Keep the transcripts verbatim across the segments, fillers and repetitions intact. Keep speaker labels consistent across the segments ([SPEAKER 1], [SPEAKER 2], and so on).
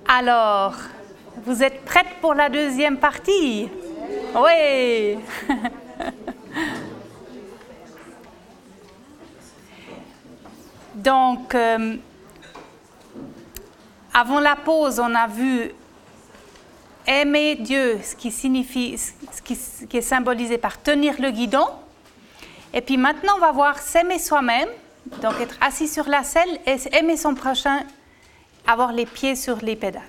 [SPEAKER 1] Alors, vous êtes prêtes pour la deuxième partie? Oui. Donc, euh, avant la pause, on a vu aimer Dieu, ce qui signifie, ce qui, ce qui est symbolisé par tenir le guidon. Et puis maintenant, on va voir s'aimer soi-même, donc être assis sur la selle et aimer son prochain, avoir les pieds sur les pédales.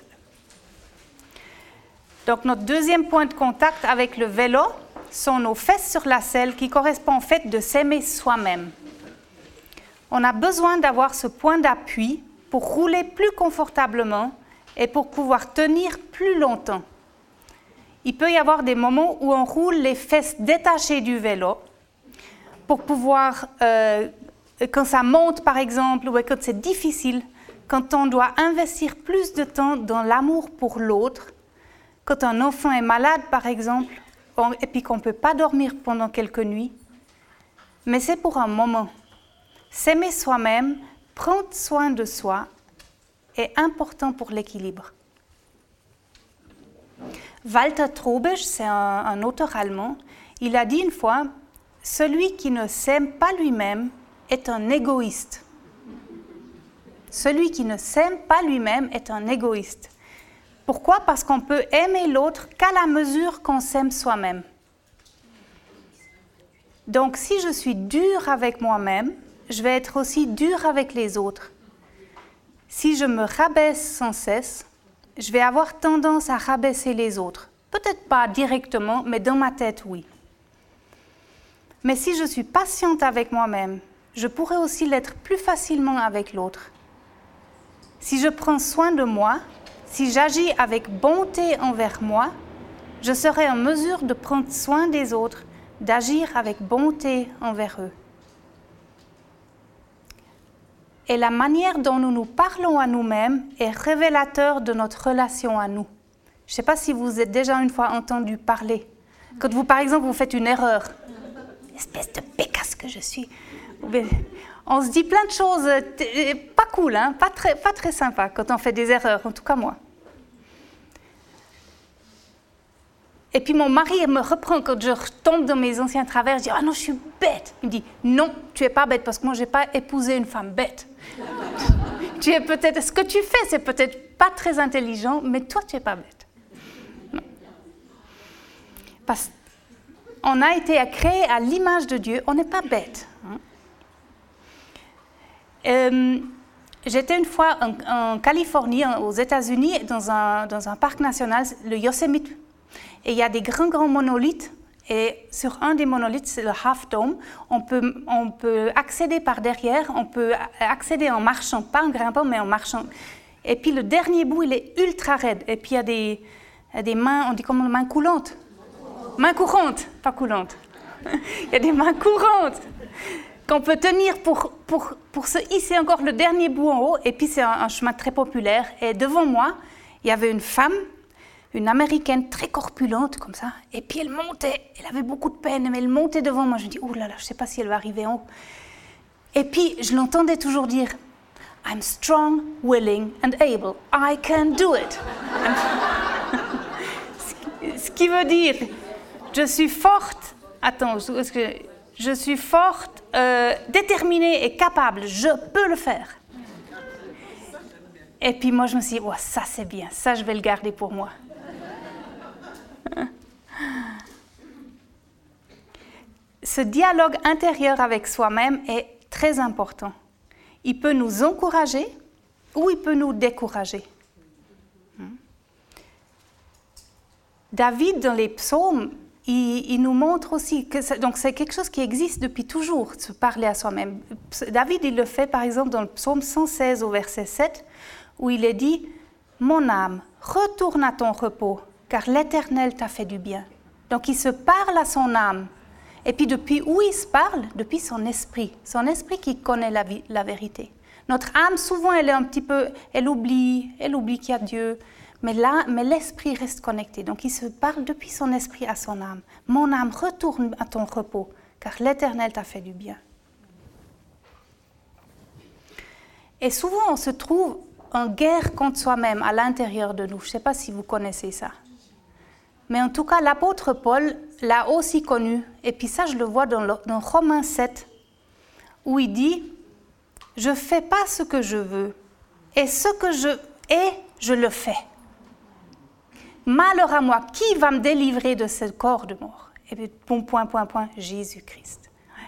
[SPEAKER 1] Donc notre deuxième point de contact avec le vélo sont nos fesses sur la selle qui correspond au fait de s'aimer soi-même. On a besoin d'avoir ce point d'appui pour rouler plus confortablement et pour pouvoir tenir plus longtemps. Il peut y avoir des moments où on roule les fesses détachées du vélo pour pouvoir, euh, quand ça monte par exemple, ou quand c'est difficile, quand on doit investir plus de temps dans l'amour pour l'autre, quand un enfant est malade par exemple, on, et puis qu'on ne peut pas dormir pendant quelques nuits. Mais c'est pour un moment. S'aimer soi-même, prendre soin de soi, est important pour l'équilibre. Walter Trobisch, c'est un, un auteur allemand, il a dit une fois « Celui qui ne s'aime pas lui-même est un égoïste. » Celui qui ne s'aime pas lui-même est un égoïste. Pourquoi? Parce qu'on peut aimer l'autre qu'à la mesure qu'on s'aime soi-même. Donc, si je suis dure avec moi-même, je vais être aussi dure avec les autres. Si je me rabaisse sans cesse, je vais avoir tendance à rabaisser les autres. Peut-être pas directement, mais dans ma tête, oui. Mais si je suis patiente avec moi-même, je pourrai aussi l'être plus facilement avec l'autre. Si je prends soin de moi, si j'agis avec bonté envers moi, je serai en mesure de prendre soin des autres, d'agir avec bonté envers eux. Et la manière dont nous nous parlons à nous-mêmes est révélateur de notre relation à nous. Je ne sais pas si vous avez déjà une fois entendu parler. Quand vous, par exemple, vous faites une erreur, espèce de pécasse que je suis, on se dit plein de choses pas cool, hein, pas très, pas très sympa quand on fait des erreurs, en tout cas moi. Et puis mon mari me reprend quand je tombe dans mes anciens travers, je dis « Ah non, je suis bête !» Il me dit « Non, tu n'es pas bête parce que moi, je n'ai pas épousé une femme bête. » Tu es peut-être, ce que tu fais, c'est peut-être pas très intelligent, mais toi, tu n'es pas bête. Non. Parce qu'on a été créé à l'image de Dieu, on n'est pas bête. Hein. Euh, j'étais une fois en, en Californie, aux États-Unis, dans un, dans un parc national, le Yosemite. Et il y a des grands, grands monolithes. Et sur un des monolithes, c'est le Half Dome, on peut, on peut accéder par derrière, on peut accéder en marchant, pas en grimpant, mais en marchant. Et puis le dernier bout, il est ultra raide. Et puis il y a des, des mains, on dit comment, mains coulantes. Mains courantes, pas coulantes. Il y a des mains courantes qu'on peut tenir pour, pour, pour se hisser encore le dernier bout en haut. Et puis c'est un, un chemin très populaire. Et devant moi, il y avait une femme, une Américaine très corpulente comme ça, et puis elle montait, elle avait beaucoup de peine, mais elle montait devant moi, je me dis, oh là là, je ne sais pas si elle va arriver en haut. Et puis je l'entendais toujours dire, I'm strong, willing and able, I can do it. Ce qui veut dire, je suis forte, attends, je suis forte, euh, déterminée et capable, je peux le faire. Et puis moi je me suis dit, oh, ça c'est bien, ça je vais le garder pour moi. Ce dialogue intérieur avec soi-même est très important. Il peut nous encourager ou il peut nous décourager. David, dans les psaumes, il, il nous montre aussi que c'est, donc c'est quelque chose qui existe depuis toujours, se parler à soi-même. David, il le fait par exemple dans le psaume cent seize au verset sept, où il est dit « Mon âme, retourne à ton repos, car l'Éternel t'a fait du bien. » Donc il se parle à son âme. Et puis depuis où il se parle? Depuis son esprit. Son esprit qui connaît la, vie, la vérité. Notre âme, souvent, elle est un petit peu... Elle oublie, elle oublie qu'il y a Dieu. Mais, là, mais l'esprit reste connecté. Donc il se parle depuis son esprit à son âme. « Mon âme, retourne à ton repos, car l'Éternel t'a fait du bien. » Et souvent, on se trouve une guerre contre soi-même à l'intérieur de nous. Je ne sais pas si vous connaissez ça. Mais en tout cas, l'apôtre Paul l'a aussi connu. Et puis ça, je le vois dans, le, dans Romains sept, où il dit « Je ne fais pas ce que je veux, et ce que je hais, je le fais. Malheur à moi, qui va me délivrer de ce corps de mort ?» Et puis, point, point, point, point, Jésus-Christ.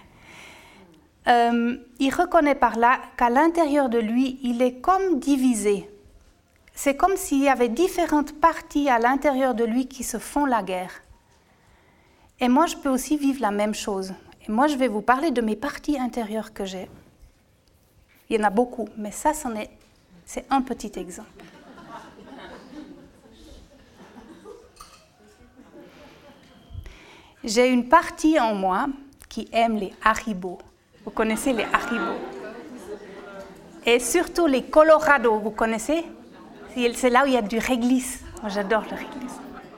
[SPEAKER 1] Euh, il reconnaît par là qu'à l'intérieur de lui, il est comme divisé. C'est comme s'il y avait différentes parties à l'intérieur de lui qui se font la guerre. Et moi, je peux aussi vivre la même chose. Et moi, je vais vous parler de mes parties intérieures que j'ai. Il y en a beaucoup, mais ça, c'en est, c'est un petit exemple. J'ai une partie en moi qui aime les Haribo. Vous connaissez les Haribo? Et surtout les Colorado, vous connaissez? C'est là où il y a du réglisse. Moi, j'adore le réglisse.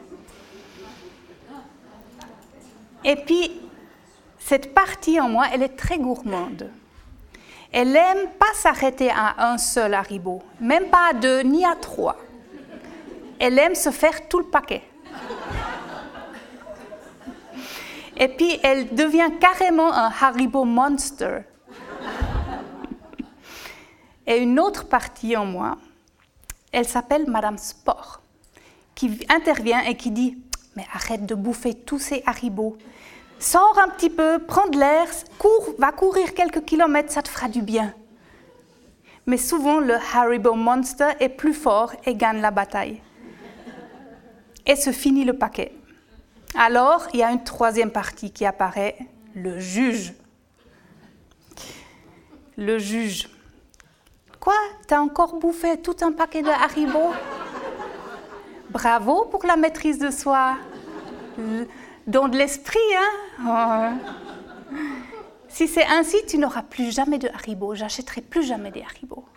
[SPEAKER 1] Et puis, cette partie en moi, elle est très gourmande. Elle n'aime pas s'arrêter à un seul Haribo, même pas à deux, ni à trois. Elle aime se faire tout le paquet. Et puis, elle devient carrément un Haribo Monster. Et une autre partie en moi, elle s'appelle Madame Sport, qui intervient et qui dit « Mais arrête de bouffer tous ces Haribo. Sors un petit peu, prends de l'air, cours, va courir quelques kilomètres, ça te fera du bien. » Mais souvent, le Haribo Monster est plus fort et gagne la bataille. Et se finit le paquet. Alors, il y a une troisième partie qui apparaît, le juge. Le juge. Quoi? T'as encore bouffé tout un paquet de Haribo? Bravo pour la maîtrise de soi. Don de l'esprit, hein? Oh. Si c'est ainsi, tu n'auras plus jamais de Haribo. J'achèterai plus jamais des Haribo.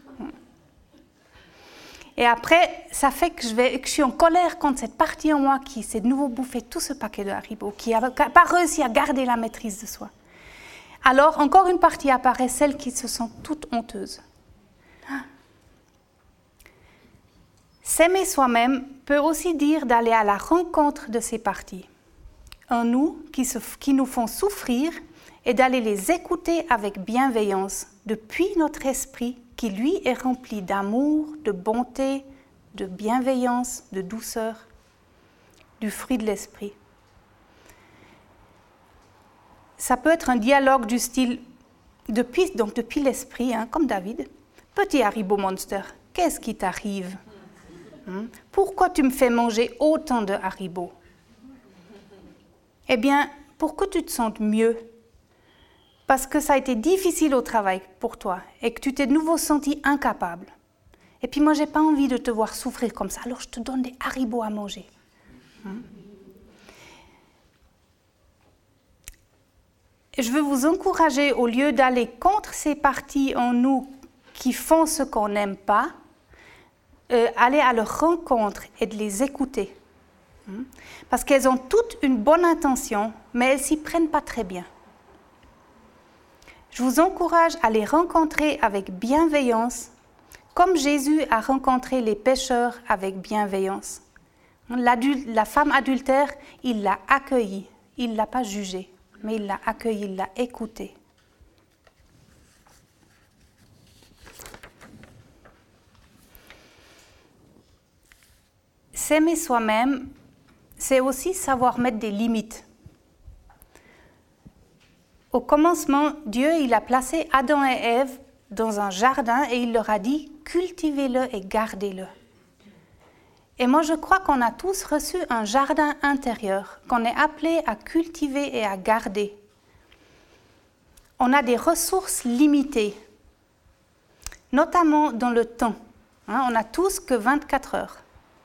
[SPEAKER 1] Et après, ça fait que je, vais, que je suis en colère contre cette partie en moi qui s'est de nouveau bouffé tout ce paquet de Haribo, qui n'a pas réussi à garder la maîtrise de soi. Alors, encore une partie apparaît, celle qui se sent toute honteuse. S'aimer soi-même peut aussi dire d'aller à la rencontre de ces parties, en nous qui, se, qui nous font souffrir, et d'aller les écouter avec bienveillance depuis notre esprit qui, lui, est rempli d'amour, de bonté, de bienveillance, de douceur, du fruit de l'esprit. Ça peut être un dialogue du style, depuis, donc depuis l'esprit, hein, comme David. « Petit Haribo Monster, qu'est-ce qui t'arrive ? Hein? Pourquoi tu me fais manger autant de Haribo ? Eh bien, pour que tu te sentes mieux, parce que ça a été difficile au travail pour toi et que tu t'es de nouveau senti incapable. Et puis moi, je n'ai pas envie de te voir souffrir comme ça, alors je te donne des Haribo à manger. Hein? Je veux vous encourager, au lieu d'aller contre ces parties en nous qui font ce qu'on n'aime pas, euh, aller à leur rencontre et de les écouter. Hein? Parce qu'elles ont toutes une bonne intention, mais elles ne s'y prennent pas très bien. Je vous encourage à les rencontrer avec bienveillance, comme Jésus a rencontré les pécheurs avec bienveillance. L'adul- la femme adultère, il l'a accueillie, il ne l'a pas jugée, mais il l'a accueillie, il l'a écoutée. S'aimer soi-même, c'est aussi savoir mettre des limites. Au commencement, Dieu il a placé Adam et Ève dans un jardin et il leur a dit « cultivez-le et gardez-le ». Et moi, je crois qu'on a tous reçu un jardin intérieur qu'on est appelé à cultiver et à garder. On a des ressources limitées, notamment dans le temps. Hein, on n'a tous que vingt-quatre heures.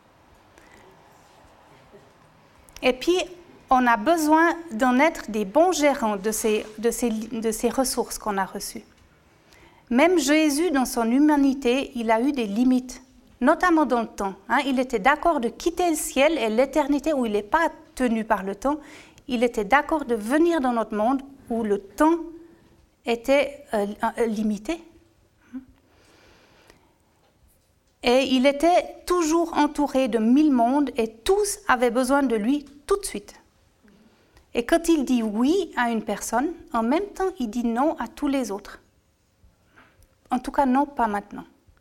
[SPEAKER 1] Et puis, on a besoin d'en être des bons gérants de ces, de ces, de ces ressources qu'on a reçues. Même Jésus, dans son humanité, il a eu des limites, notamment dans le temps. Hein. Il était d'accord de quitter le ciel et l'éternité où il n'est pas tenu par le temps. Il était d'accord de venir dans notre monde où le temps était euh, limité. Et il était toujours entouré de mille mondes et tous avaient besoin de lui tout de suite. Et quand il dit oui à une personne, en même temps, il dit non à tous les autres. En tout cas, non, pas maintenant.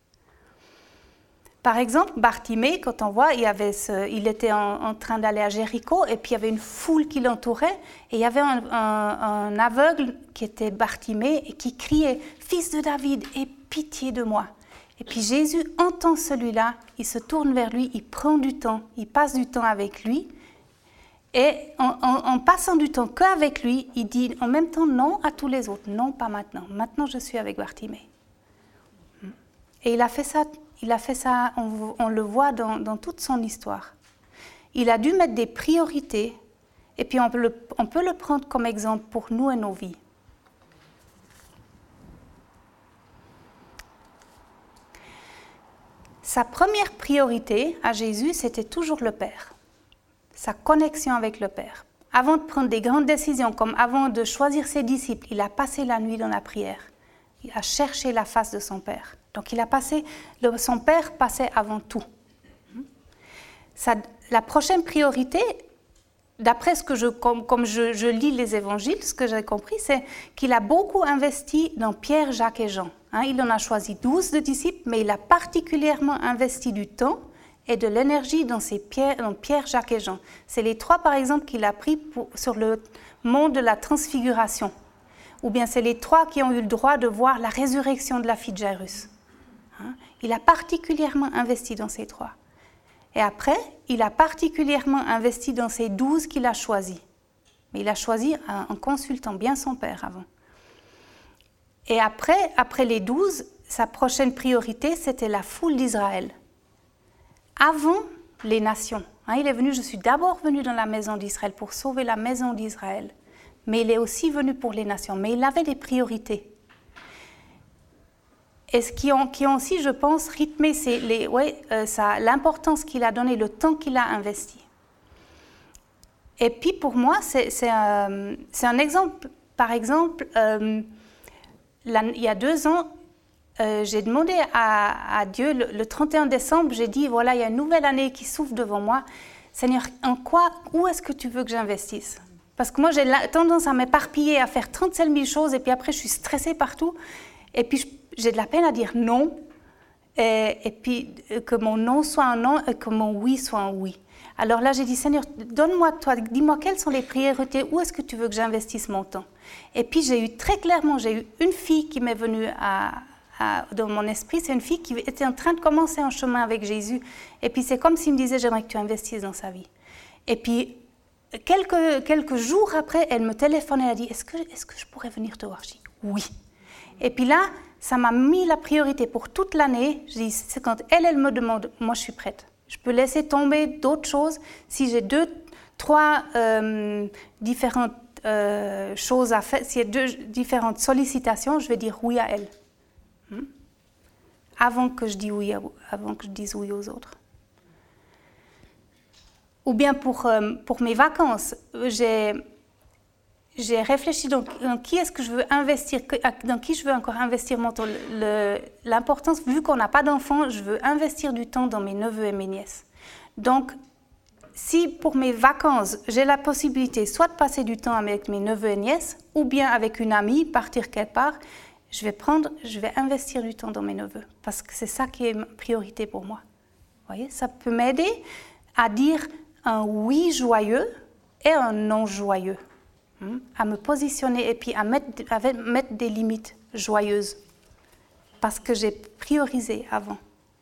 [SPEAKER 1] Par exemple, Bartimée, quand on voit, il, y avait ce, il était en, en train d'aller à Jéricho et puis il y avait une foule qui l'entourait et il y avait un, un, un aveugle qui était Bartimée et qui criait « Fils de David, aie pitié de moi !» Et puis Jésus entend celui-là, il se tourne vers lui, il prend du temps, il passe du temps avec lui et en, en, en passant du temps qu'avec lui, il dit en même temps non à tous les autres, non pas maintenant, maintenant je suis avec Bartimée. Et il a fait ça, il a fait ça on, on le voit dans, dans toute son histoire. Il a dû mettre des priorités et puis on peut, le, on peut le prendre comme exemple pour nous et nos vies. Sa première priorité à Jésus, c'était toujours le Père, sa connexion avec le Père. Avant de prendre des grandes décisions, comme avant de choisir ses disciples, il a passé la nuit dans la prière. Il a cherché la face de son Père. Donc il a passé, le, son Père passait avant tout. Ça, la prochaine priorité, d'après ce que je, comme, comme je, je lis les évangiles, ce que j'ai compris, c'est qu'il a beaucoup investi dans Pierre, Jacques et Jean. Hein, il en a choisi douze de disciples, mais il a particulièrement investi du temps et de l'énergie dans, ces Pierre, dans Pierre, Jacques et Jean. C'est les trois, par exemple, qu'il a pris pour, sur le mont de la transfiguration. Ou bien c'est les trois qui ont eu le droit de voir la résurrection de la fille de Jairus. Hein, il a particulièrement investi dans ces trois. Et après, il a particulièrement investi dans ces douze qu'il a choisis. Mais il a choisi en consultant bien son Père avant. Et après, après les douze, sa prochaine priorité, c'était la foule d'Israël. Avant les nations. Hein, il est venu, je suis d'abord venu dans la maison d'Israël pour sauver la maison d'Israël. Mais il est aussi venu pour les nations. Mais il avait des priorités. Et ce qui ont, qui ont aussi, je pense, rythmé c'est les, ouais, euh, ça, l'importance qu'il a donnée, le temps qu'il a investi. Et puis pour moi, c'est, c'est, un, c'est un exemple. Par exemple, euh, là, il y a deux ans, euh, j'ai demandé à, à Dieu, le, le trente et un décembre, j'ai dit, voilà, il y a une nouvelle année qui s'ouvre devant moi. Seigneur, en quoi, où est-ce que tu veux que j'investisse ? Parce que moi, j'ai la, tendance à m'éparpiller, à faire trente-sept mille choses, et puis après, je suis stressée partout. Et puis, je, j'ai de la peine à dire non, et, et puis que mon non soit un non, et que mon oui soit un oui. Alors là, j'ai dit, Seigneur, donne-moi, toi, dis-moi quelles sont les priorités, où est-ce que tu veux que j'investisse mon temps ? Et puis, j'ai eu très clairement, j'ai eu une fille qui m'est venue à, à, dans mon esprit, c'est une fille qui était en train de commencer un chemin avec Jésus. Et puis, c'est comme s'il me disait, j'aimerais que tu investisses dans sa vie. Et puis, quelques, quelques jours après, elle me téléphone et elle a dit, est-ce que, est-ce que je pourrais venir te voir ? Je dis, oui. Et puis là, ça m'a mis la priorité pour toute l'année. Je dis, c'est quand elle, elle me demande, moi je suis prête. Je peux laisser tomber d'autres choses. Si j'ai deux, trois euh, différentes euh, choses à faire, s'il y a deux différentes sollicitations, je vais dire oui à elle. Hmm? Avant que je dise oui, à, avant que je dise oui aux autres. Ou bien pour, euh, pour mes vacances, j'ai... J'ai réfléchi dans, dans qui est-ce que je veux investir, dans qui je veux encore investir mon temps. Le, l'importance, vu qu'on n'a pas d'enfants, je veux investir du temps dans mes neveux et mes nièces. Donc, si pour mes vacances, j'ai la possibilité soit de passer du temps avec mes neveux et nièces, ou bien avec une amie, partir quelque part, je vais prendre, je vais investir du temps dans mes neveux, parce que c'est ça qui est ma priorité pour moi. Vous voyez, ça peut m'aider à dire un oui joyeux et un non joyeux. À me positionner et puis à mettre, à mettre des limites joyeuses parce que j'ai priorisé avant.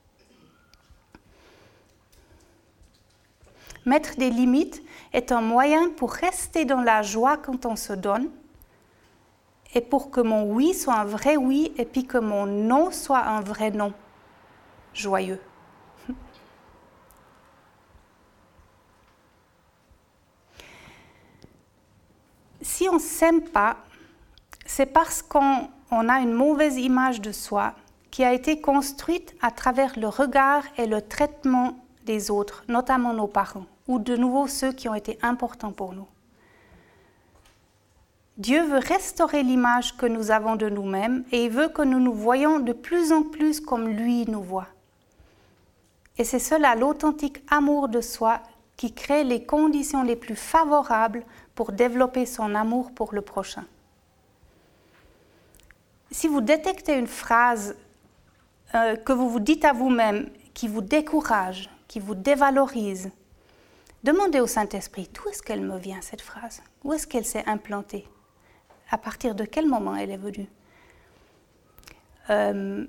[SPEAKER 1] Mettre des limites est un moyen pour rester dans la joie quand on se donne et pour que mon oui soit un vrai oui et puis que mon non soit un vrai non joyeux. Si on ne s'aime pas, c'est parce qu'on on a une mauvaise image de soi qui a été construite à travers le regard et le traitement des autres, notamment nos parents, ou de nouveau ceux qui ont été importants pour nous. Dieu veut restaurer l'image que nous avons de nous-mêmes et il veut que nous nous voyions de plus en plus comme lui nous voit. Et c'est cela, l'authentique amour de soi, qui crée les conditions les plus favorables pour développer son amour pour le prochain. Si vous détectez une phrase euh, que vous vous dites à vous-même qui vous décourage, qui vous dévalorise, demandez au Saint-Esprit, d'où est-ce qu'elle me vient cette phrase? Où est-ce qu'elle s'est implantée? À partir de quel moment elle est venue? euh,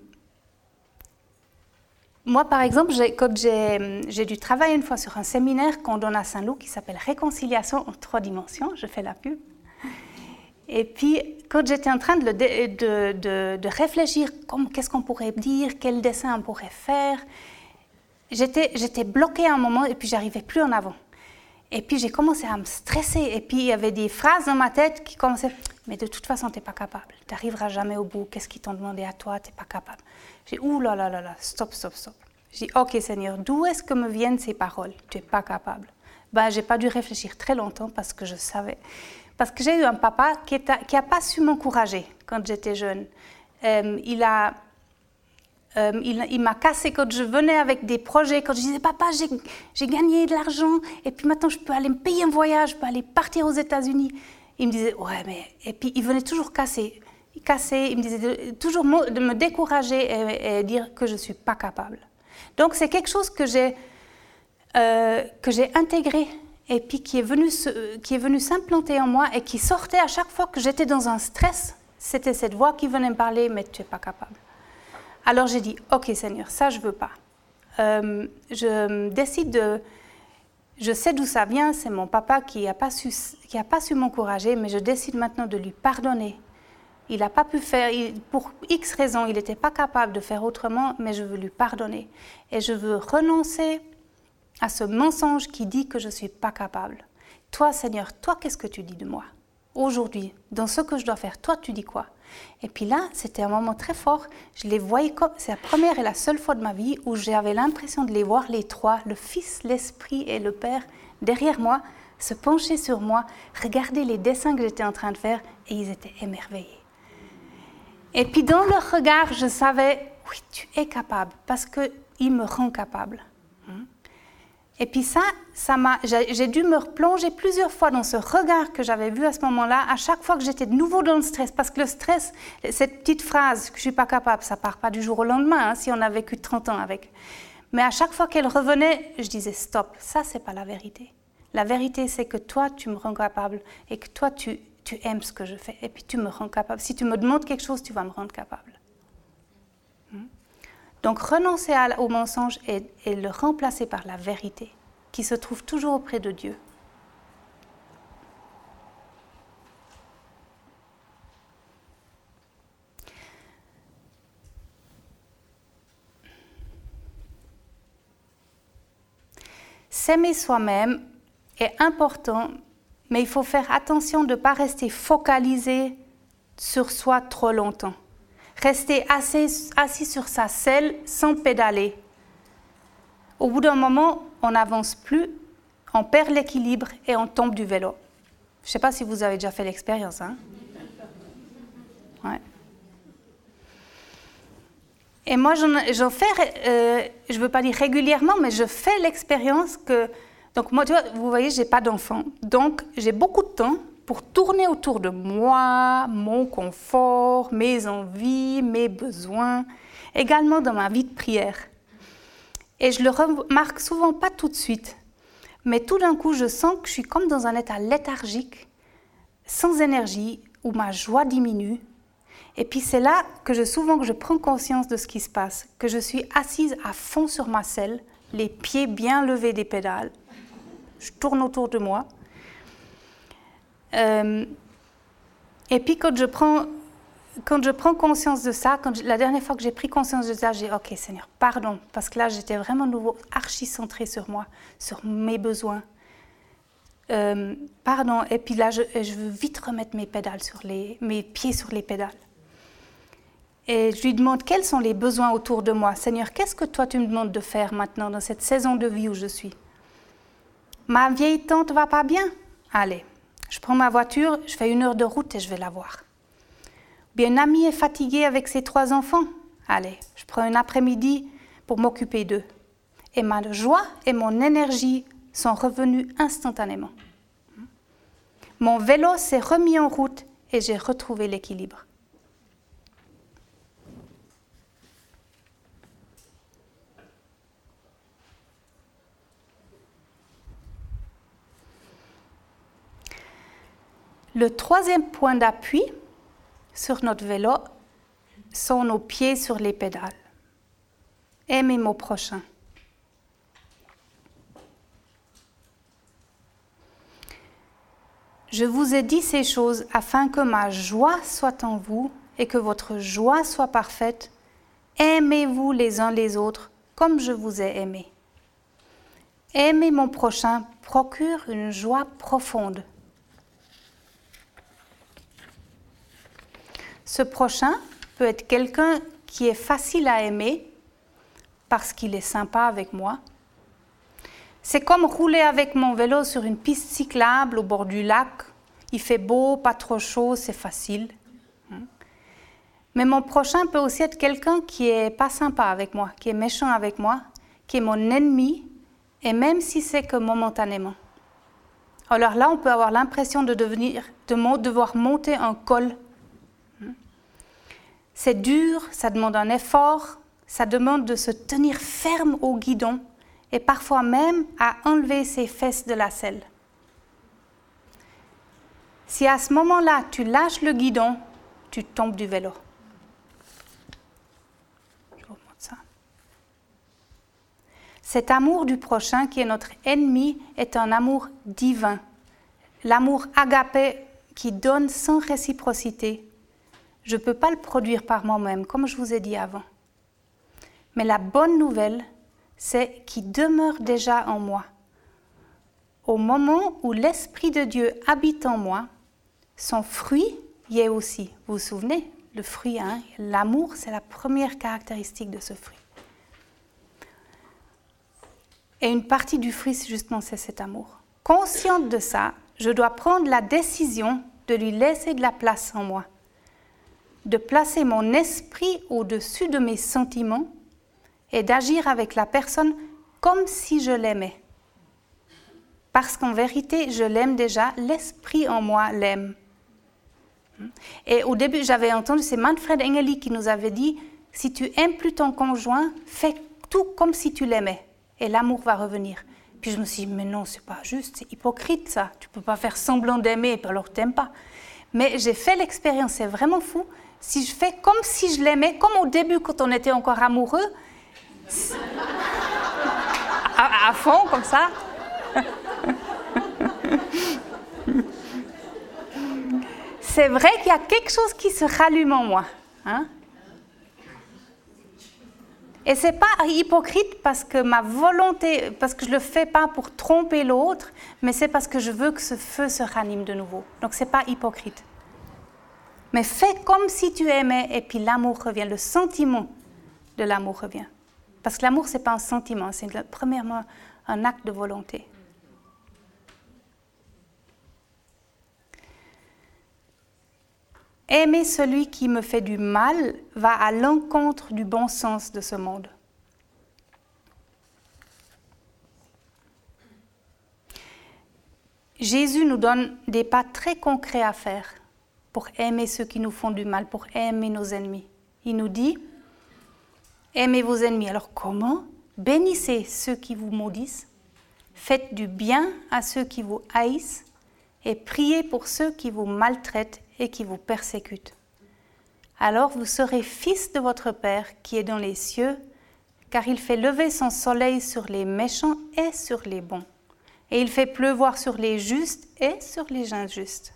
[SPEAKER 1] Moi, par exemple, j'ai, quand j'ai, j'ai dû travailler une fois sur un séminaire qu'on donne à Saint-Loup qui s'appelle « Réconciliation en trois dimensions », je fais la pub. Et puis, quand j'étais en train de, de, de, de réfléchir, comme, qu'est-ce qu'on pourrait dire, quel dessin on pourrait faire, j'étais, j'étais bloquée à un moment et puis j'arrivais plus en avant. Et puis j'ai commencé à me stresser et puis il y avait des phrases dans ma tête qui commençaient « mais de toute façon, tu n'es pas capable, tu n'arriveras jamais au bout, qu'est-ce qu'ils t'ont demandé à toi, tu n'es pas capable ». J'ai dit « ouh là là là là, stop, stop, stop ». J'ai dit « ok Seigneur, d'où est-ce que me viennent ces paroles? Tu n'es pas capable ». Ben, je n'ai pas dû réfléchir très longtemps parce que je savais. Parce que j'ai eu un papa qui n'a pas su m'encourager quand j'étais jeune. Euh, il a... Euh, il, il m'a cassé quand je venais avec des projets, quand je disais « Papa, j'ai, j'ai gagné de l'argent et puis maintenant je peux aller me payer un voyage, je peux aller partir aux États-Unis » Il me disait « Ouais, mais... » Et puis il venait toujours casser, casser il me disait de, toujours de me décourager et, et dire que je ne suis pas capable. Donc c'est quelque chose que j'ai, euh, que j'ai intégré et puis qui est, venu se, qui est venu s'implanter en moi et qui sortait à chaque fois que j'étais dans un stress. C'était cette voix qui venait me parler « Mais tu n'es pas capable ». Alors j'ai dit, ok Seigneur, ça je ne veux pas. Euh, je décide de... Je sais d'où ça vient, c'est mon papa qui n'a pas su, qui a pas su m'encourager, mais je décide maintenant de lui pardonner. Il n'a pas pu faire, il, pour X raisons, il n'était pas capable de faire autrement, mais je veux lui pardonner. Et je veux renoncer à ce mensonge qui dit que je ne suis pas capable. Toi Seigneur, toi qu'est-ce que tu dis de moi? Aujourd'hui, dans ce que je dois faire, toi tu dis quoi? Et puis là, c'était un moment très fort. Je les voyais comme, c'est la première et la seule fois de ma vie où j'avais l'impression de les voir les trois, le Fils, l'Esprit et le Père, derrière moi, se pencher sur moi, regarder les dessins que j'étais en train de faire et ils étaient émerveillés. Et puis dans leur regard, je savais, oui, tu es capable parce qu'il me rend capable. Et puis ça, ça m'a, j'ai, j'ai dû me replonger plusieurs fois dans ce regard que j'avais vu à ce moment-là, à chaque fois que j'étais de nouveau dans le stress. Parce que le stress, cette petite phrase que je ne suis pas capable, ça ne part pas du jour au lendemain, hein, si on a vécu trente ans avec. Mais à chaque fois qu'elle revenait, je disais stop, ça ce n'est pas la vérité. La vérité, c'est que toi, tu me rends capable et que toi, tu, tu aimes ce que je fais et puis tu me rends capable. Si tu me demandes quelque chose, tu vas me rendre capable. Donc renoncer à, au mensonge et, et le remplacer par la vérité qui se trouve toujours auprès de Dieu. S'aimer soi-même est important, mais il faut faire attention de ne pas rester focalisé sur soi trop longtemps. Rester assis, assis sur sa selle sans pédaler. Au bout d'un moment, on n'avance plus, on perd l'équilibre et on tombe du vélo. Je ne sais pas si vous avez déjà fait l'expérience. Hein? Ouais. Et moi, j'en, j'en fais, euh, je ne veux pas dire régulièrement, mais je fais l'expérience que... Donc moi, tu vois, vous voyez, je n'ai pas d'enfant. Donc, j'ai beaucoup de temps pour tourner autour de moi, mon confort, mes envies, mes besoins, également dans ma vie de prière. Et je le remarque souvent pas tout de suite, mais tout d'un coup, je sens que je suis comme dans un état léthargique, sans énergie, où ma joie diminue. Et puis c'est là que je, souvent que je prends conscience de ce qui se passe, que je suis assise à fond sur ma selle, les pieds bien levés des pédales. Je tourne autour de moi. Euh, et puis quand je prends, quand je prends conscience de ça, quand je, la dernière fois que j'ai pris conscience de ça, j'ai dit « Ok Seigneur, pardon », parce que là j'étais vraiment nouveau archi-centrée sur moi, sur mes besoins. Euh, pardon, et puis là je, je veux vite remettre mes pédales sur les, mes pieds sur les pédales. Et je lui demande quels sont les besoins autour de moi. Seigneur, qu'est-ce que toi tu me demandes de faire maintenant dans cette saison de vie où je suis? Ma vieille tante va pas bien? Allez. Je prends ma voiture, je fais une heure de route et je vais la voir. Bien, une amie est fatiguée avec ses trois enfants. Allez, je prends un après-midi pour m'occuper d'eux. et ma joie et mon énergie sont revenus instantanément. Mon vélo s'est remis en route et j'ai retrouvé l'équilibre. Le troisième point d'appui sur notre vélo sont nos pieds sur les pédales. Aimer mon prochain. Je vous ai dit ces choses afin que ma joie soit en vous et que votre joie soit parfaite. Aimez-vous les uns les autres comme je vous ai aimé. Aimer mon prochain procure une joie profonde. Ce prochain peut être quelqu'un qui est facile à aimer parce qu'il est sympa avec moi. C'est comme rouler avec mon vélo sur une piste cyclable au bord du lac. Il fait beau, pas trop chaud, c'est facile. Mais mon prochain peut aussi être quelqu'un qui est pas sympa avec moi, qui est méchant avec moi, qui est mon ennemi, et même si c'est que momentanément. Alors là, on peut avoir l'impression de, devenir, de devoir monter un col. C'est dur, ça demande un effort, ça demande de se tenir ferme au guidon et parfois même à enlever ses fesses de la selle. Si à ce moment-là, tu lâches le guidon, tu tombes du vélo. Je vous montre ça. Cet amour du prochain qui est notre ennemi est un amour divin. L'amour agapé qui donne sans réciprocité. Je ne peux pas le produire par moi-même, comme je vous ai dit avant. Mais la bonne nouvelle, c'est qu'il demeure déjà en moi. Au moment où l'Esprit de Dieu habite en moi, son fruit y est aussi. Vous vous souvenez, le fruit, hein, l'amour, c'est la première caractéristique de ce fruit. Et une partie du fruit, justement, c'est cet amour. Consciente de ça, je dois prendre la décision de lui laisser de la place en moi, de placer mon esprit au-dessus de mes sentiments et d'agir avec la personne comme si je l'aimais. Parce qu'en vérité, je l'aime déjà, l'esprit en moi l'aime. Et au début, j'avais entendu, c'est Manfred Engeli qui nous avait dit, si tu aimes plus ton conjoint, fais tout comme si tu l'aimais et l'amour va revenir. Puis je me suis dit, mais non, c'est pas juste, c'est hypocrite ça, tu peux pas faire semblant d'aimer et puis alors tu t'aimes pas. Mais j'ai fait l'expérience, c'est vraiment fou. Si je fais comme si je l'aimais, comme au début quand on était encore amoureux, à, à fond comme ça. C'est vrai qu'il y a quelque chose qui se rallume en moi. Hein? Et ce n'est pas hypocrite parce que ma volonté, parce que je ne le fais pas pour tromper l'autre, mais c'est parce que je veux que ce feu se ranime de nouveau. Donc ce n'est pas hypocrite. Mais fais comme si tu aimais et puis l'amour revient, le sentiment de l'amour revient. Parce que l'amour, ce n'est pas un sentiment, c'est premièrement un acte de volonté. Aimer celui qui me fait du mal va à l'encontre du bon sens de ce monde. Jésus nous donne des pas très concrets à faire pour aimer ceux qui nous font du mal, pour aimer nos ennemis. Il nous dit, aimez vos ennemis. Alors comment? Bénissez ceux qui vous maudissent, faites du bien à ceux qui vous haïssent et priez pour ceux qui vous maltraitent et qui vous persécutent. Alors vous serez fils de votre Père qui est dans les cieux, car il fait lever son soleil sur les méchants et sur les bons. Et il fait pleuvoir sur les justes et sur les injustes.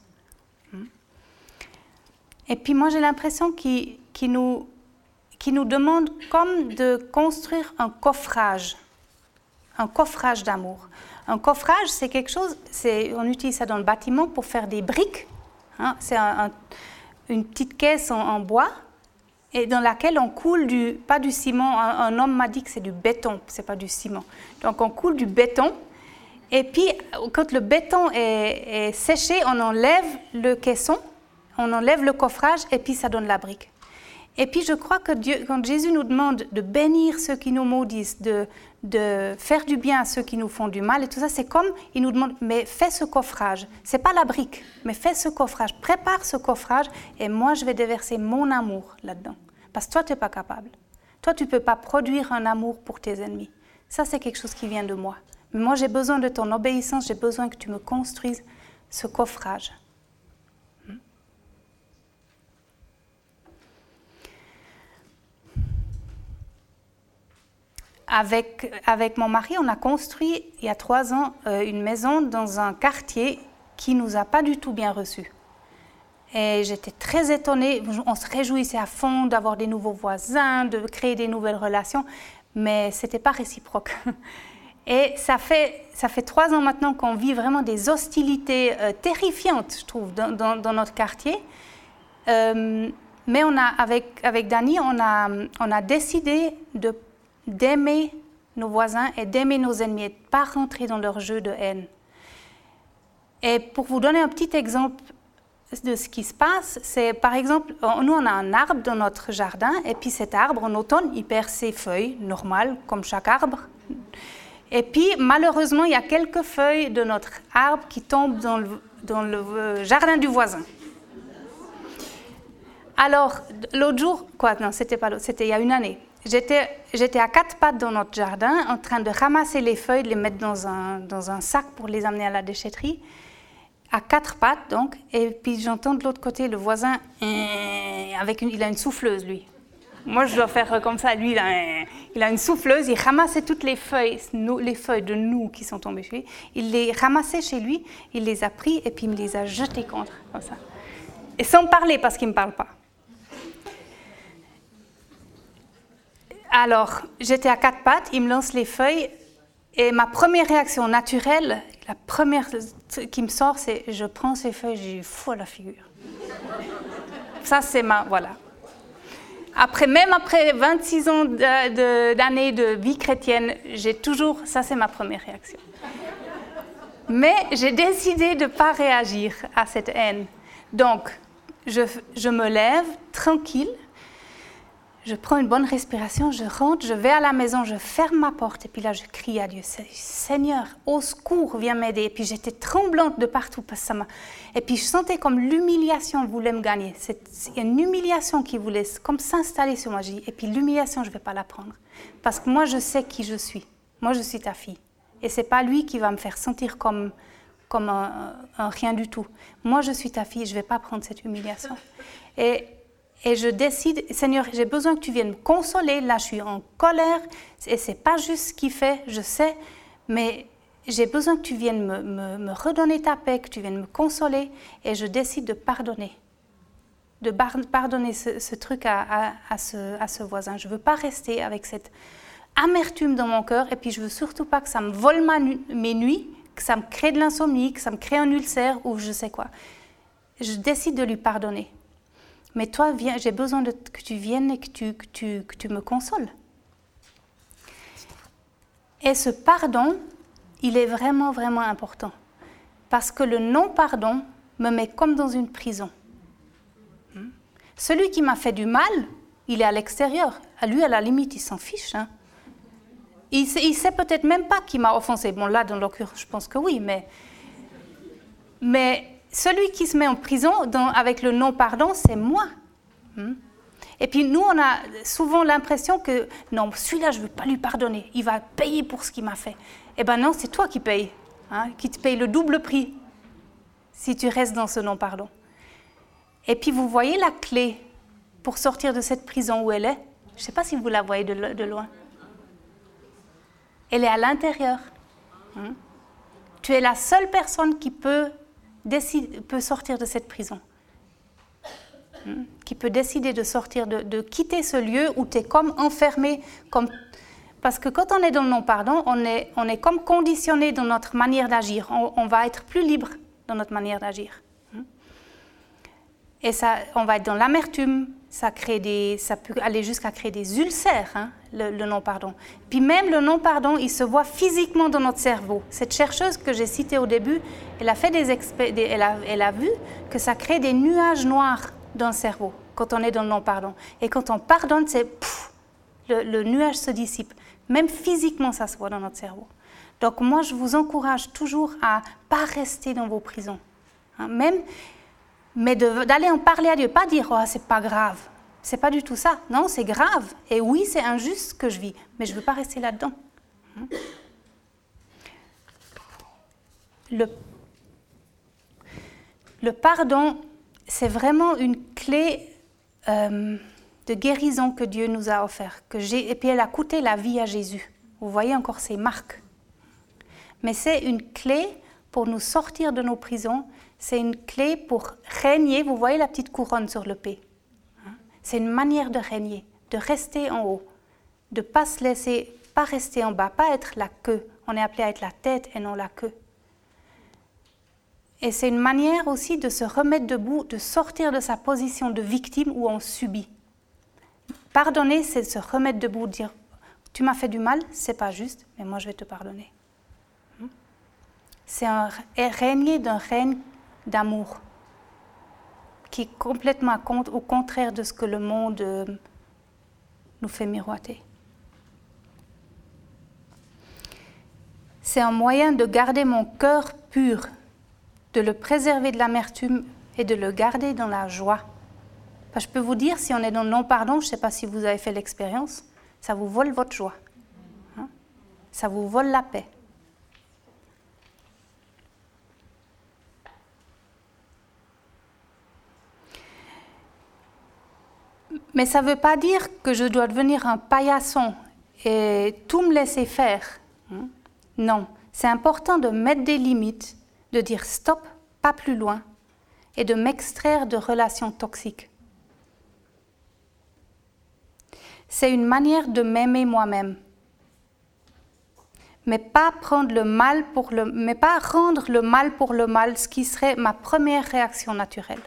[SPEAKER 1] Et puis moi j'ai l'impression qu'il, qu'il, nous, qu'il nous demande comme de construire un coffrage, un coffrage d'amour. Un coffrage, c'est quelque chose, c'est, on utilise ça dans le bâtiment pour faire des briques. Hein, c'est un, un, une petite caisse en, en bois et dans laquelle on coule du, pas du ciment, un, un homme m'a dit que c'est du béton, c'est pas du ciment. Donc on coule du béton et puis quand le béton est, est séché, on enlève le caisson, on enlève le coffrage et puis ça donne la brique. Et puis je crois que Dieu, quand Jésus nous demande de bénir ceux qui nous maudissent, de, de faire du bien à ceux qui nous font du mal et tout ça, c'est comme il nous demande, mais fais ce coffrage. C'est pas la brique, mais fais ce coffrage, prépare ce coffrage et moi je vais déverser mon amour là-dedans. Parce que toi tu n'es pas capable. Toi tu ne peux pas produire un amour pour tes ennemis. Ça c'est quelque chose qui vient de moi. Mais moi j'ai besoin de ton obéissance, j'ai besoin que tu me construises ce coffrage. Avec, avec mon mari, on a construit il y a trois ans euh, une maison dans un quartier qui ne nous a pas du tout bien reçus. Et j'étais très étonnée, on se réjouissait à fond d'avoir des nouveaux voisins, de créer des nouvelles relations, mais ce n'était pas réciproque. Et ça fait, ça fait trois ans maintenant qu'on vit vraiment des hostilités euh, terrifiantes, je trouve, dans, dans, dans notre quartier. Euh, mais on a, avec, avec Dani, on a, on a décidé de d'aimer nos voisins et d'aimer nos ennemis, et de ne pas rentrer dans leur jeu de haine. Et pour vous donner un petit exemple de ce qui se passe, c'est par exemple, nous on a un arbre dans notre jardin, et puis cet arbre, en automne, il perd ses feuilles, normal, comme chaque arbre. Et puis malheureusement, il y a quelques feuilles de notre arbre qui tombent dans le, dans le jardin du voisin. Alors, l'autre jour, quoi, non, c'était pas l'autre, c'était il y a une année. J'étais, j'étais à quatre pattes dans notre jardin en train de ramasser les feuilles, de les mettre dans un, dans un sac pour les amener à la déchetterie. À quatre pattes, donc. Et puis j'entends de l'autre côté le voisin, avec une, il a une souffleuse, lui. Moi, je dois faire comme ça. Lui, il a, il a une souffleuse. Il ramassait toutes les feuilles, les feuilles de nous qui sont tombées chez lui. Il les ramassait chez lui, il les a pris et puis il me les a jetées contre, comme ça. Et sans parler, parce qu'il ne me parle pas. Alors, j'étais à quatre pattes, il me lance les feuilles et ma première réaction naturelle, la première qui me sort, c'est je prends ces feuilles, j'ai fou à la figure. Ça, c'est ma... Voilà. Après, même après vingt-six ans de, de, d'années de vie chrétienne, j'ai toujours... Ça, c'est ma première réaction. Mais j'ai décidé de ne pas réagir à cette haine. Donc, je, je me lève tranquille. Je prends une bonne respiration, je rentre, je vais à la maison, je ferme ma porte et puis là je crie à Dieu, Seigneur, au secours, viens m'aider. Et puis j'étais tremblante de partout parce que ça m'a... Et puis je sentais comme l'humiliation voulait me gagner. C'est une humiliation qui voulait comme s'installer sur moi. Et puis l'humiliation, je ne vais pas la prendre. Parce que moi je sais qui je suis. Moi je suis ta fille. Et ce n'est pas lui qui va me faire sentir comme, comme un, un rien du tout. Moi je suis ta fille, je ne vais pas prendre cette humiliation. Et... Et je décide, Seigneur, j'ai besoin que tu viennes me consoler. Là, je suis en colère et ce n'est pas juste ce qu'il fait, je sais. Mais j'ai besoin que tu viennes me, me, me redonner ta paix, que tu viennes me consoler. Et je décide de pardonner. De bar- pardonner ce, ce truc à, à, à, ce, à ce voisin. Je ne veux pas rester avec cette amertume dans mon cœur. Et puis, je ne veux surtout pas que ça me vole ma nu- mes nuits, que ça me crée de l'insomnie, que ça me crée un ulcère ou je sais quoi. Je décide de lui pardonner. Mais toi, viens, j'ai besoin de, que tu viennes et que tu, que, tu, que tu me consoles. Et ce pardon, il est vraiment, vraiment important. Parce que le non-pardon me met comme dans une prison. Celui qui m'a fait du mal, il est à l'extérieur. À lui, à la limite, il s'en fiche. Hein. Il ne sait peut-être même pas qui m'a offensé. Bon, là, dans l'occurrence, je pense que oui, mais... mais celui qui se met en prison dans, avec le non-pardon, c'est moi. Hmm? Et puis nous, on a souvent l'impression que non, celui-là, je ne veux pas lui pardonner. Il va payer pour ce qu'il m'a fait. Eh bien non, c'est toi qui payes, hein, qui te paye le double prix si tu restes dans ce non-pardon. Et puis vous voyez la clé pour sortir de cette prison où elle est. Je ne sais pas si vous la voyez de, de loin. Elle est à l'intérieur. Hmm? Tu es la seule personne qui peut... Décide, peut sortir de cette prison, hmm, qui peut décider de sortir, de, de quitter ce lieu où tu es comme enfermé. Comme... Parce que quand on est dans le non-pardon, on est, on est comme conditionné dans notre manière d'agir. On, on va être plus libre dans notre manière d'agir. Hmm. Et ça, on va être dans l'amertume, ça, crée des, ça peut aller jusqu'à créer des ulcères, hein, le, le non-pardon. Puis même le non-pardon, il se voit physiquement dans notre cerveau. Cette chercheuse que j'ai citée au début, elle a, fait des expé- des, elle, a, elle a vu que ça crée des nuages noirs dans le cerveau quand on est dans le non-pardon. Et quand on pardonne, c'est, pff, le, le nuage se dissipe. Même physiquement, ça se voit dans notre cerveau. Donc moi, je vous encourage toujours à ne pas rester dans vos prisons. Hein, même, mais de, d'aller en parler à Dieu, pas dire « oh, c'est pas grave ». C'est pas du tout ça. Non, c'est grave. Et oui, c'est injuste ce que je vis, mais je ne veux pas rester là-dedans. Hein. Le, le pardon, c'est vraiment une clé euh, de guérison que Dieu nous a offert. Que j'ai, et puis elle a coûté la vie à Jésus. Vous voyez encore ces marques. Mais c'est une clé pour nous sortir de nos prisons. C'est une clé pour régner. Vous voyez la petite couronne sur le P. C'est une manière de régner, de rester en haut, de ne pas se laisser, pas rester en bas, pas être la queue. On est appelé à être la tête et non la queue. Et c'est une manière aussi de se remettre debout, de sortir de sa position de victime où on subit. Pardonner, c'est se remettre debout, dire « tu m'as fait du mal, c'est pas juste, mais moi je vais te pardonner ». C'est un régner d'un règne d'amour qui est complètement au contraire de ce que le monde euh, nous fait miroiter. C'est un moyen de garder mon cœur pur, de le préserver de l'amertume et de le garder dans la joie. Parce que je peux vous dire, si on est dans le non-pardon, je ne sais pas si vous avez fait l'expérience, ça vous vole votre joie. Hein? Ça vous vole la paix. Mais ça ne veut pas dire que je dois devenir un paillasson et tout me laisser faire. Non, c'est important de mettre des limites, de dire stop, pas plus loin, et de m'extraire de relations toxiques. C'est une manière de m'aimer moi-même, mais pas prendre le mal pour le, mais pas rendre le mal pour le mal, ce qui serait ma première réaction naturelle.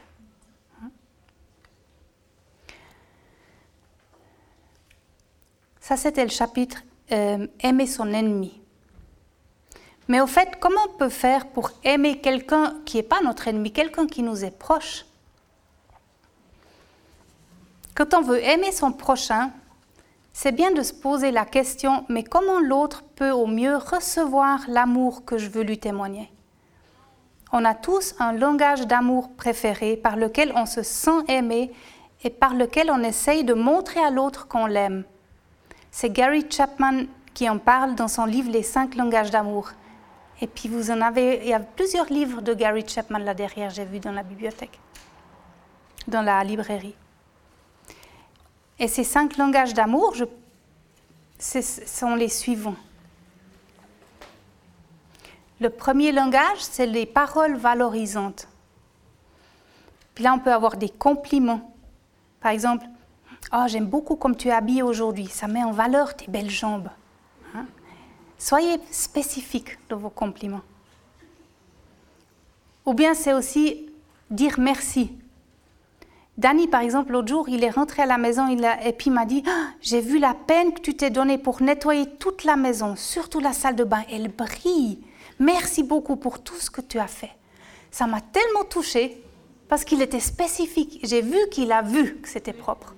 [SPEAKER 1] Ça, c'était le chapitre euh, « Aimer son ennemi ». Mais au fait, comment on peut faire pour aimer quelqu'un qui n'est pas notre ennemi, quelqu'un qui nous est proche? Quand on veut aimer son prochain, c'est bien de se poser la question « mais comment l'autre peut au mieux recevoir l'amour que je veux lui témoigner ?» On a tous un langage d'amour préféré par lequel on se sent aimé et par lequel on essaye de montrer à l'autre qu'on l'aime. C'est Gary Chapman qui en parle dans son livre « Les cinq langages d'amour ». Et puis vous en avez, il y a plusieurs livres de Gary Chapman là derrière, j'ai vu dans la bibliothèque, dans la librairie. Et ces cinq langages d'amour, je, ce sont les suivants. Le premier langage, c'est les paroles valorisantes. Puis là, on peut avoir des compliments. Par exemple, « Oh, j'aime beaucoup comme tu es habillée aujourd'hui, ça met en valeur tes belles jambes. Hein? » Soyez spécifiques dans vos compliments. Ou bien c'est aussi dire merci. Danny, par exemple, l'autre jour, il est rentré à la maison il a, et puis il m'a dit oh, « J'ai vu la peine que tu t'es donnée pour nettoyer toute la maison, surtout la salle de bain, elle brille. Merci beaucoup pour tout ce que tu as fait. » Ça m'a tellement touchée parce qu'il était spécifique. J'ai vu qu'il a vu que c'était propre.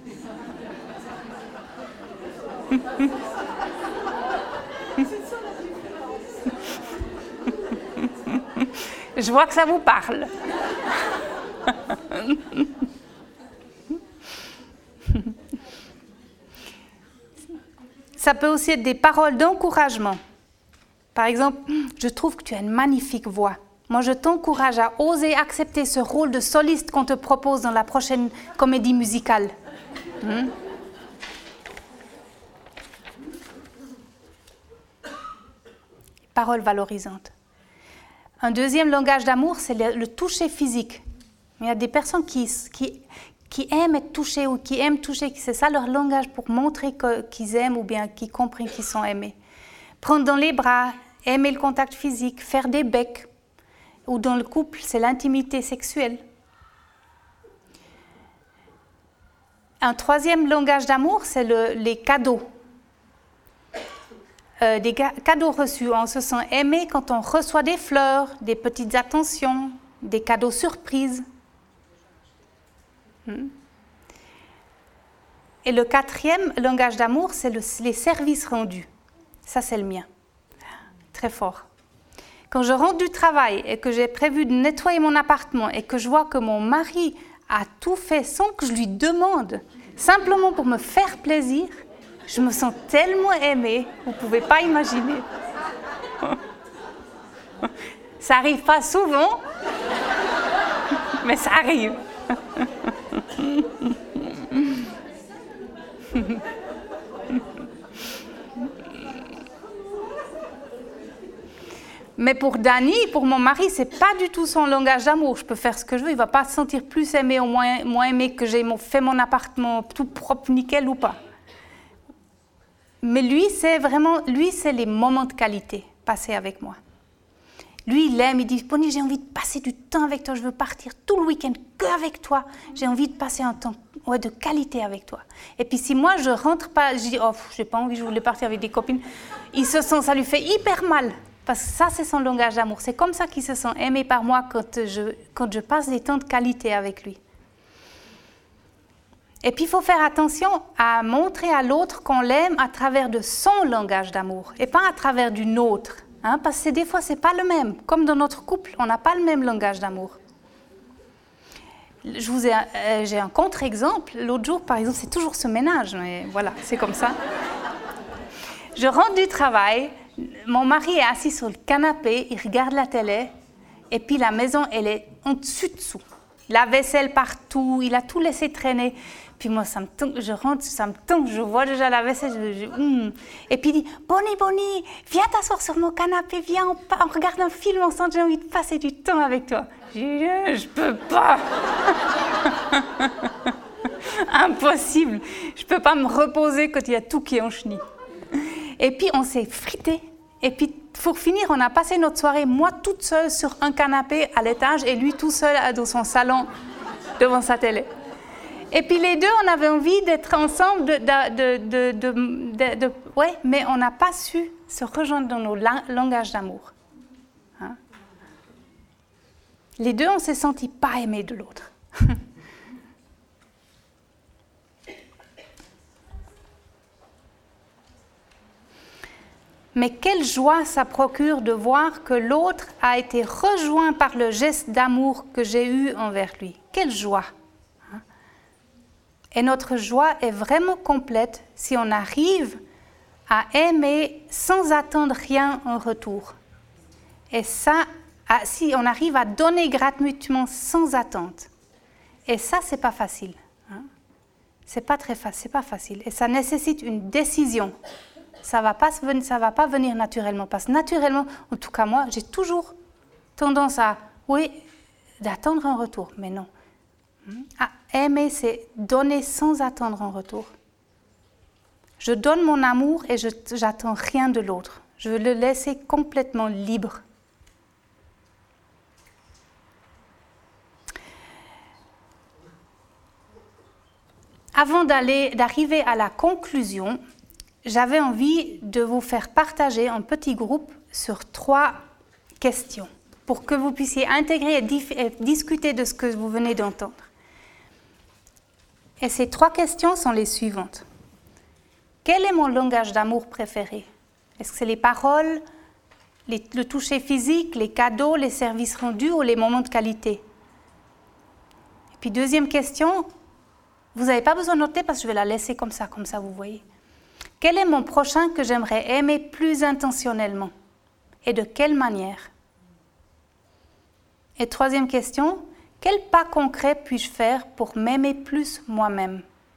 [SPEAKER 1] Je vois que ça vous parle. Ça peut aussi être des paroles d'encouragement. Par exemple, je trouve que tu as une magnifique voix. Moi, je t'encourage à oser accepter ce rôle de soliste qu'on te propose dans la prochaine comédie musicale. Hmm? Paroles valorisantes. Un deuxième langage d'amour, c'est le, le toucher physique. Il y a des personnes qui, qui, qui aiment être touchées ou qui aiment toucher, c'est ça leur langage pour montrer que, qu'ils aiment ou bien qu'ils comprennent qu'ils sont aimés. Prendre dans les bras, aimer le contact physique, faire des becs. Ou dans le couple, c'est l'intimité sexuelle. Un troisième langage d'amour, c'est le, les cadeaux. Euh, des ga- cadeaux reçus. On se sent aimé quand on reçoit des fleurs, des petites attentions, des cadeaux surprises. Hmm. Et le quatrième langage d'amour, c'est le, les services rendus. Ça, c'est le mien. Très fort. Quand je rentre du travail et que j'ai prévu de nettoyer mon appartement et que je vois que mon mari a tout fait sans que je lui demande, simplement pour me faire plaisir, je me sens tellement aimée, vous ne pouvez pas imaginer. Ça n'arrive pas souvent, mais ça arrive. Mais pour Danny, pour mon mari, ce n'est pas du tout son langage d'amour. Je peux faire ce que je veux, il ne va pas se sentir plus aimé ou moins, moins aimé que j'ai fait mon appartement tout propre, nickel ou pas. Mais lui, c'est vraiment, lui, c'est les moments de qualité passés avec moi. Lui, il aime, il dit, Bonnie, j'ai envie de passer du temps avec toi, je veux partir tout le week-end qu'avec toi. J'ai envie de passer un temps ouais, de qualité avec toi. Et puis si moi, je rentre pas, je dis, oh, je n'ai pas envie, je voulais partir avec des copines, il se sent, ça lui fait hyper mal. Parce que ça, c'est son langage d'amour. C'est comme ça qu'il se sent aimé par moi quand je, quand je passe des temps de qualité avec lui. Et puis, il faut faire attention à montrer à l'autre qu'on l'aime à travers de son langage d'amour et pas à travers du nôtre. Hein, parce que des fois, ce n'est pas le même. Comme dans notre couple, on n'a pas le même langage d'amour. Je vous ai, euh, j'ai un contre-exemple. L'autre jour, par exemple, c'est toujours ce ménage. Mais voilà, c'est comme ça. Je rentre du travail. Mon mari est assis sur le canapé, il regarde la télé, et puis la maison, elle est en dessus-dessous. La vaisselle partout, il a tout laissé traîner. Puis moi, ça me tente, je rentre, ça me tente, je vois déjà la vaisselle. Je, je, mm. Et puis il dit, Bonnie, Bonnie, viens t'asseoir sur mon canapé, viens, on, on regarde un film ensemble, j'ai envie de passer du temps avec toi. Je dis, je peux pas. Impossible. Je peux pas me reposer quand il y a tout qui est en chenille. Et puis, on s'est frité. Et puis, pour finir, on a passé notre soirée, moi toute seule sur un canapé à l'étage et lui tout seul dans son salon devant sa télé. Et puis, les deux, on avait envie d'être ensemble, de, de, de, de, de, de, ouais, mais on n'a pas su se rejoindre dans nos langages d'amour. Hein? Les deux, on s'est sentis pas aimés de l'autre. Mais quelle joie ça procure de voir que l'autre a été rejoint par le geste d'amour que j'ai eu envers lui. Quelle joie! Et notre joie est vraiment complète si on arrive à aimer sans attendre rien en retour. Et ça, si on arrive à donner gratuitement sans attente. Et ça, c'est pas facile. Hein? C'est pas très facile, c'est pas facile. Et ça nécessite une décision. Ça ne va pas venir, ça va pas venir naturellement. Parce que naturellement, en tout cas moi, j'ai toujours tendance à, oui, d'attendre un retour, mais non. À aimer, c'est donner sans attendre un retour. Je donne mon amour et je n'attends rien de l'autre. Je veux le laisser complètement libre. Avant d'aller, d'arriver à la conclusion, j'avais envie de vous faire partager un petit groupe sur trois questions pour que vous puissiez intégrer et, dif- et discuter de ce que vous venez d'entendre. Et ces trois questions sont les suivantes. Quel est mon langage d'amour préféré? Est-ce que c'est les paroles, les, le toucher physique, les cadeaux, les services rendus ou les moments de qualité? Et puis deuxième question, vous n'avez pas besoin de noter parce que je vais la laisser comme ça, comme ça vous voyez. Quel est mon prochain que j'aimerais aimer plus intentionnellement? Et de quelle manière? Et troisième question, quel pas concret puis-je faire pour m'aimer plus moi-même?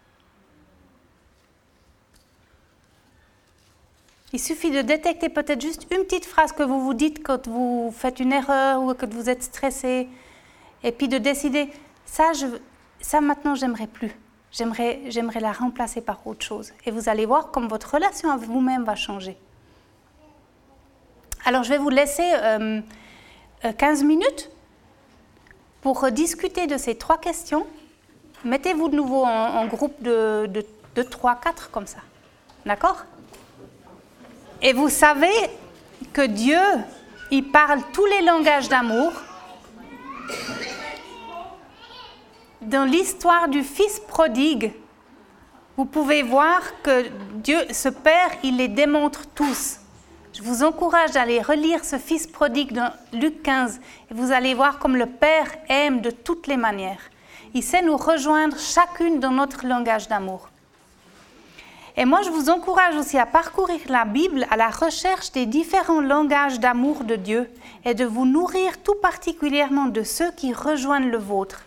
[SPEAKER 1] Il suffit de détecter peut-être juste une petite phrase que vous vous dites quand vous faites une erreur ou que vous êtes stressé, et puis de décider, ça, je, ça maintenant, j'aimerais plus. J'aimerais, j'aimerais la remplacer par autre chose. Et vous allez voir comme votre relation avec vous-même va changer. Alors, je vais vous laisser euh, quinze minutes pour discuter de ces trois questions. Mettez-vous de nouveau en, en groupe de, de, de trois, quatre comme ça. D'accord? Et vous savez que Dieu, il parle tous les langages d'amour. Dans l'histoire du fils prodigue, vous pouvez voir que Dieu, ce Père, il les démontre tous. Je vous encourage à aller relire ce Fils prodigue dans Luc quinze et vous allez voir comme le Père aime de toutes les manières. Il sait nous rejoindre chacune dans notre langage d'amour. Et moi, je vous encourage aussi à parcourir la Bible à la recherche des différents langages d'amour de Dieu et de vous nourrir tout particulièrement de ceux qui rejoignent le vôtre.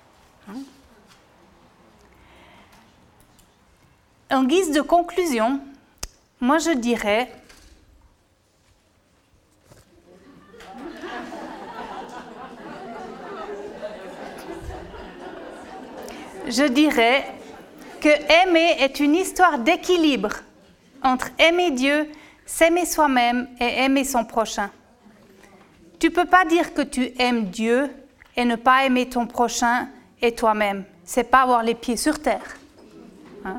[SPEAKER 1] En guise de conclusion, moi je dirais, je dirais que aimer est une histoire d'équilibre entre aimer Dieu, s'aimer soi-même et aimer son prochain. Tu ne peux pas dire que tu aimes Dieu et ne pas aimer ton prochain et toi-même. Ce n'est pas avoir les pieds sur terre. Hein?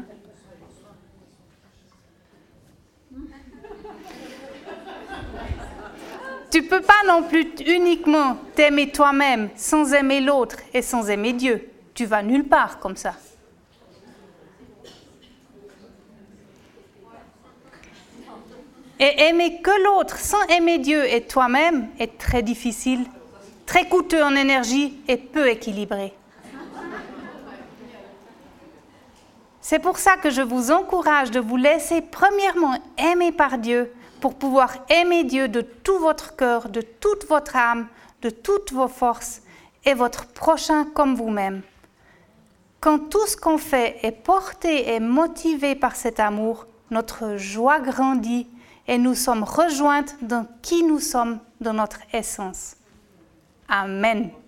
[SPEAKER 1] Tu ne peux pas non plus uniquement t'aimer toi-même sans aimer l'autre et sans aimer Dieu. Tu vas nulle part comme ça. Et aimer que l'autre sans aimer Dieu et toi-même est très difficile, très coûteux en énergie et peu équilibré. C'est pour ça que je vous encourage de vous laisser premièrement aimer par Dieu pour pouvoir aimer Dieu de tout votre cœur, de toute votre âme, de toutes vos forces et votre prochain comme vous-même. Quand tout ce qu'on fait est porté et motivé par cet amour, notre joie grandit et nous sommes rejointes dans qui nous sommes, dans notre essence. Amen.